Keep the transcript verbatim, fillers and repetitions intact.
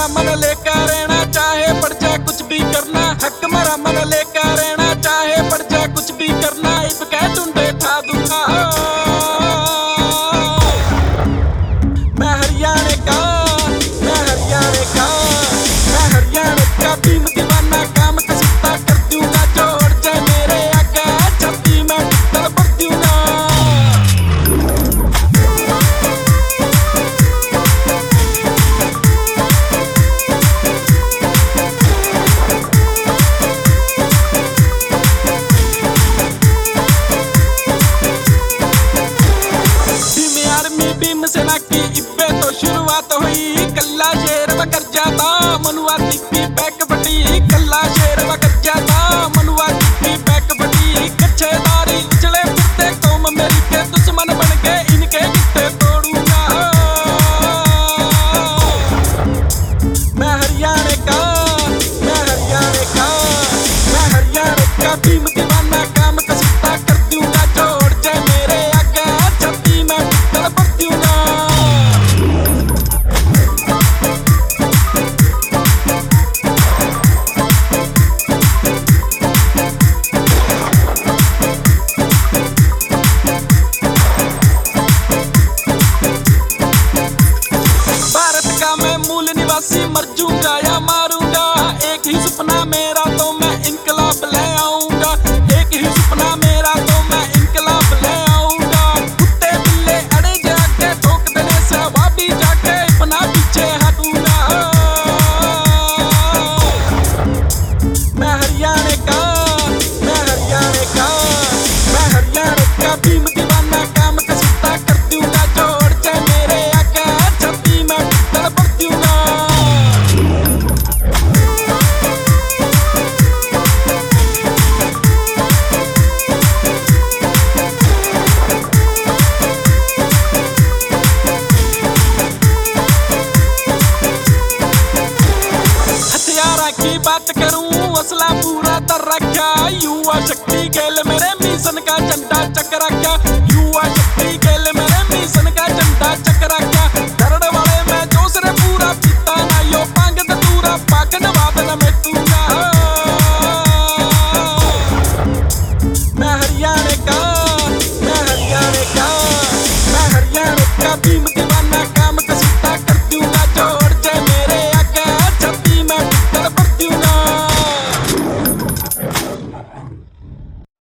मेरा मन लेकर रहना, चाहे पड़ जाए कुछ भी करना। हक मेरा मन लेकर रहना, चाहे पड़ जाए कुछ भी करना। इब कह ढूंढे ठा दूंगा मैं हरियाणे का, मैं हरियाणे का, मैं हरियाणे का भीम दीवाना। काम कसूता कर दूंगा, जोड़ जाए मेरे आगे छाती में टिक्कर भर दूंगा। भीम सेना की इब्बे तो शुरुआत हुई, कल्ला शेर व कर जाता मनुआ की बैक फटी। कल्ला शेर व कर जाता मनुआ की बैक फटी। कच्छेदारी उछले फिरते कौम मेरी के दुश्मन बन के इनके गिट्टे तोड़ूंगा। मैं हरियाणे का, मैं हरियाणे का, मैं हरियाणे का भीम दीवाना। काम कसूता कर दूंगा, जोड़ जाए मेरे आगे छाती में टिक्कर भर दूंगा। मूल निवासी मर जूंगा या मारूंगा, एक ही सपना मेरा तो मैं इनकलाब ले आऊंगा। एक ही सपना मेरा तो मैं इनकलाब ले आऊंगा। कुत्ते बिल्ले अड़े जाके ठोक देने से वहाँ भी जाके अपना पीछे हटूंगा। मैं हरियाणे का, मैं हरियाणे का, मैं हरियाणे का भीम दीवाना। काम कसूता कर दूंगा, जोड़ जाए मेरे आगे छाती में टिक्कर भर दूंगा। हथियारा की बात करूं, असला पूरा तर रखा। युवा शक्ति खेल मेरे मिशन का झंडा चक रखा।